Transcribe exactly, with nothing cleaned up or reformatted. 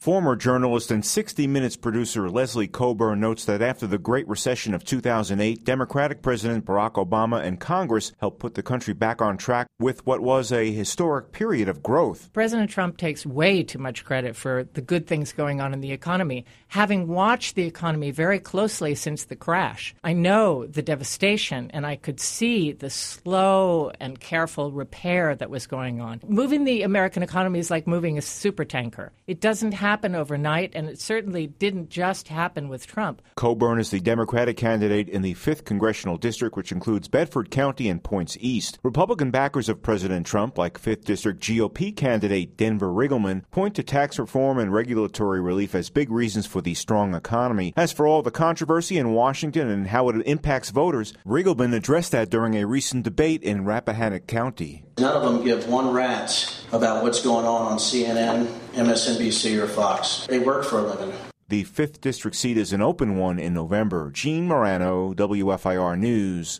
Former journalist and sixty minutes producer Leslie Coburn notes that after the Great Recession of two thousand eight, Democratic President Barack Obama and Congress helped put the country back on track with what was a historic period of growth. President Trump takes way too much credit for the good things going on in the economy. Having watched the economy very closely since the crash, I know the devastation, and I could see the slow and careful repair that was going on. Moving the American economy is like moving a supertanker. It doesn't happen happen overnight, and it certainly didn't just happen with Trump. Coburn is the Democratic candidate in the fifth Congressional District, which includes Bedford County and Points East. Republican backers of President Trump, like fifth District G O P candidate Denver Riggleman, point to tax reform and regulatory relief as big reasons for the strong economy. As for all the controversy in Washington and how it impacts voters, Riggleman addressed that during a recent debate in Rappahannock County. None of them give one rat's about what's going on on C N N, M S N B C, or Fox. They work for a living. The fifth District seat is an open one in November. Gene Morano, W F I R News.